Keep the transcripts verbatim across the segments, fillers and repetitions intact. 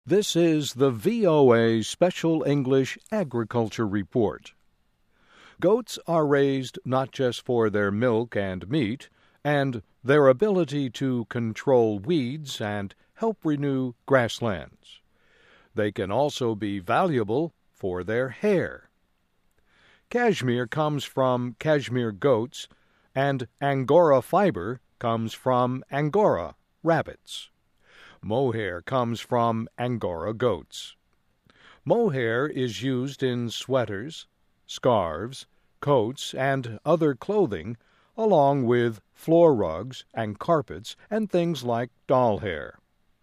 This is the V O A Special English Agriculture Report. Goats are raised not just for their milk and meat, and their ability to control weeds and help renew grasslands. They can also be valuable for their hair. Cashmere comes from cashmere goats, and Angora fiber comes from Angora rabbits. Mohair comes from Angora goats. Mohair is used in sweaters, scarves, coats, and other clothing, along with floor rugs and carpets and things like doll hair.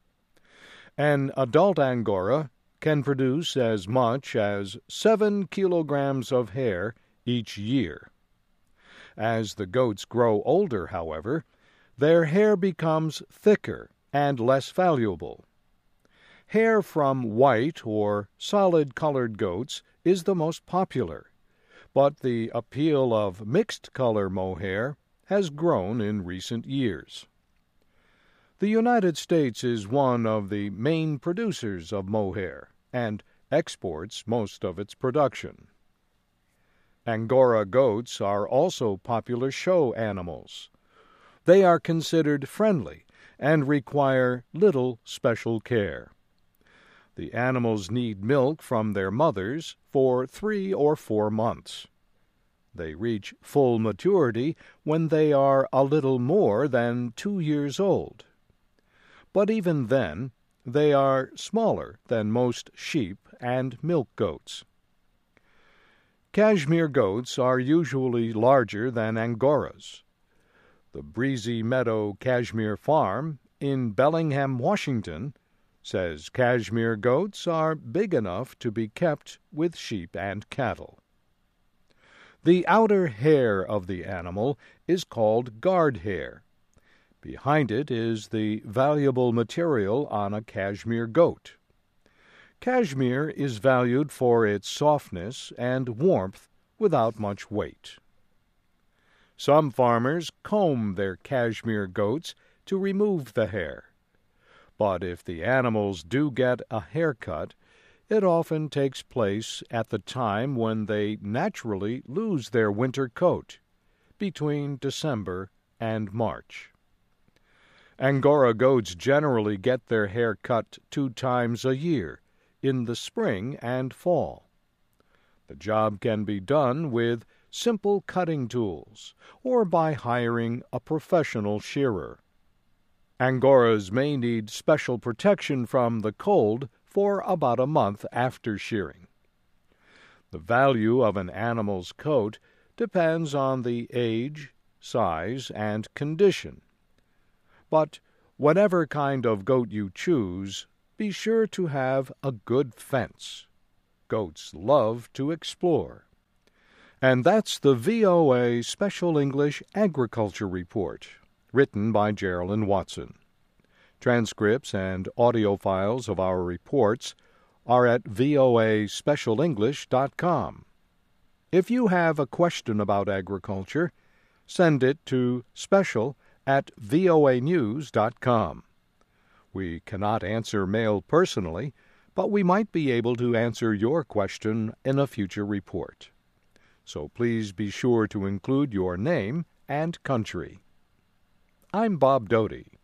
An adult Angora can produce as much as seven kilograms of hair each year. As the goats grow older, however, their hair becomes thicker and less valuable. Hair from white or solid-colored goats is the most popular, but the appeal of mixed-color mohair has grown in recent years. The United States is one of the main producers of mohair and exports most of its production. Angora goats are also popular show animals. They are considered friendly and require little special care. The animals need milk from their mothers for three or four months. They reach full maturity when they are a little more than two years old. But even then, they are smaller than most sheep and milk goats. Cashmere goats are usually larger than Angoras. The Breezy Meadow Cashmere Farm in Bellingham, Washington, says cashmere goats are big enough to be kept with sheep and cattle. The outer hair of the animal is called guard hair. Behind it is the valuable material on a cashmere goat. Cashmere is valued for its softness and warmth without much weight. Some farmers comb their cashmere goats to remove the hair. But if the animals do get a haircut, it often takes place at the time when they naturally lose their winter coat, between December and March. Angora goats generally get their hair cut two times a year, in the spring and fall. The job can be done with simple cutting tools or by hiring a professional shearer. Angoras may need special protection from the cold for about a month after shearing. The value of an animal's coat depends on the age, size, and condition. But whatever kind of goat you choose, be sure to have a good fence. Goats love to explore. And that's the V O A Special English Agriculture Report, written by Geraldine Watson. Transcripts and audio files of our reports are at V O A special english dot com. If you have a question about agriculture, send it to special at V O A news dot com. We cannot answer mail personally, but we might be able to answer your question in a future report. So please be sure to include your name and country. I'm Bob Doty.